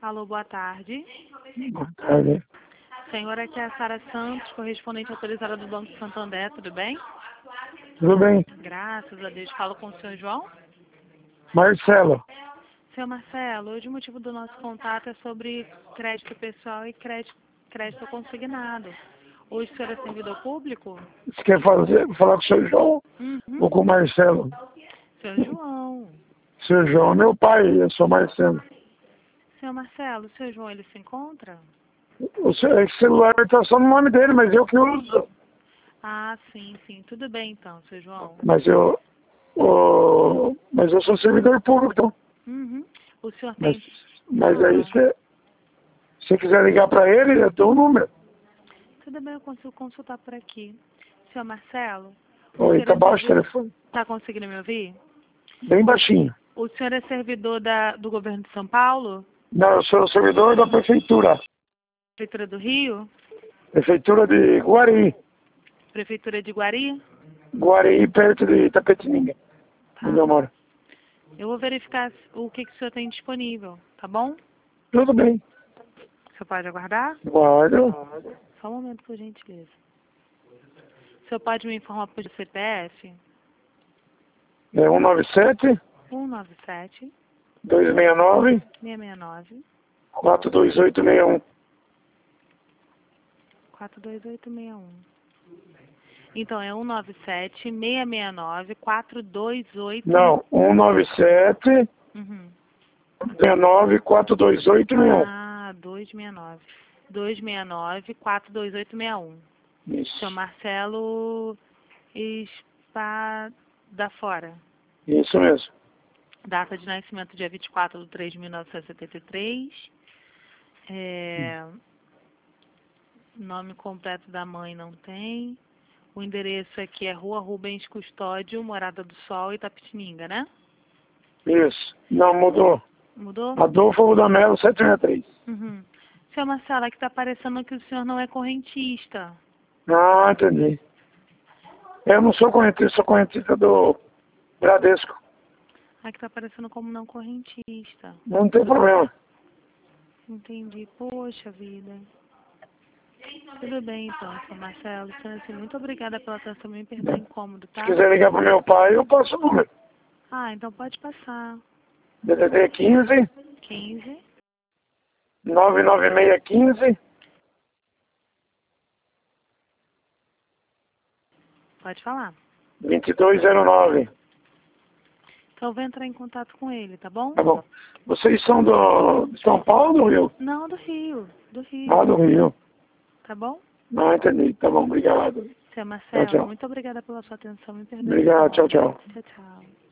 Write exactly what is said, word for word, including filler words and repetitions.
Alô, boa tarde. Boa tarde. Senhora, aqui é a Sara Santos, correspondente autorizada do Banco Santander, tudo bem? Tudo bem? Graças a Deus. Falo com o senhor João. Marcelo. Senhor Marcelo, hoje o motivo do nosso contato é sobre crédito pessoal e crédito, crédito consignado. Hoje o senhor é servidor público? Você quer fazer, falar com o senhor João Uhum. ou com o Marcelo? Senhor João. O senhor João é meu pai, eu sou Marcelo. Senhor Marcelo, o senhor João, ele se encontra? O seu, esse celular está só no nome dele, mas eu que uso. Ah, sim, sim. Tudo bem então, senhor João. Mas eu, o, mas eu sou servidor público, então. Uhum. O senhor Mas, tem... mas Ah, aí, se você quiser ligar para ele, eu dou o número. tudo bem, eu consigo consultar por aqui. Senhor Marcelo, Oi, tá baixo o telefone. está conseguindo me ouvir? Bem baixinho. O senhor é servidor da, do governo de São Paulo? Não, eu sou servidor da prefeitura. Prefeitura do Rio? Prefeitura de Guari. Prefeitura de Guari? Guari, perto de Itapetininga, Tá. onde eu moro. Eu vou verificar o que, que o senhor tem disponível, tá bom? Tudo bem. O senhor pode aguardar? Guardo. Só um momento, por gentileza. O senhor pode me informar por C P F? É um nove sete, um nove sete, dois seis nove, seis seis nove, quatro dois oito seis um. quatro dois oito seis um. Então, é um nove sete, seis seis nove, quatro dois oito... Não, um nove sete, Uhum. seis nove, quatro dois oito seis um. Ah, duzentos e sessenta e nove. duzentos e sessenta e nove, quatro dois oito seis um. Isso. Seu Marcelo Espadafora. Isso mesmo. Data de nascimento dia vinte e quatro de três de mil novecentos e setenta e três. É... Nome completo da mãe não tem. O endereço aqui é Rua Rubens Custódio, Morada do Sol, Itapetininga, né? Isso. Não, mudou. Mudou? Adolfo Budamelo, sete seis três. Uhum. Seu Marcelo, aqui está parecendo que o senhor não é correntista. Ah, entendi. Eu não sou correntista, sou correntista do Bradesco. Aqui está parecendo como não correntista. Não tem problema. Entendi. Poxa vida. Tudo bem então, seu Marcelo. Sendo assim, muito obrigada pela atenção. Me perdoe o incômodo, Se tá? quiser ligar para meu pai, eu passo o número. Ah, então pode passar. D D D quinze, quinze, nove nove seis quinze. pode falar. vinte e dois zero nove. Então eu vou entrar em contato com ele, tá bom? Tá bom. Vocês são do de São Paulo ou do Rio? Não, do Rio. Do Rio. Ah, do Rio. Tá bom? Não, entendi. Tá bom, obrigado. Seu Marcelo, Tchau, tchau. muito obrigada pela sua atenção. Me perdoe. o Obrigado, tchau, incômodo. tchau. Tchau, tchau.